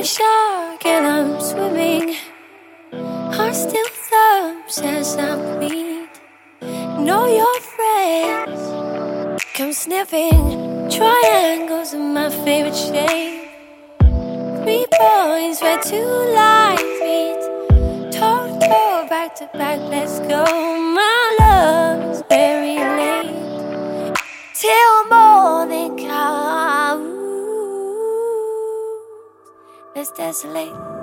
shark and I'm swimming. Heart still throbs as I bleed. Know your friends come sniffing. Triangles are my favorite shape. 3 points where 2 lines meet. Toe back to back, let's go. My love is very late till morning comes. Let's desolate.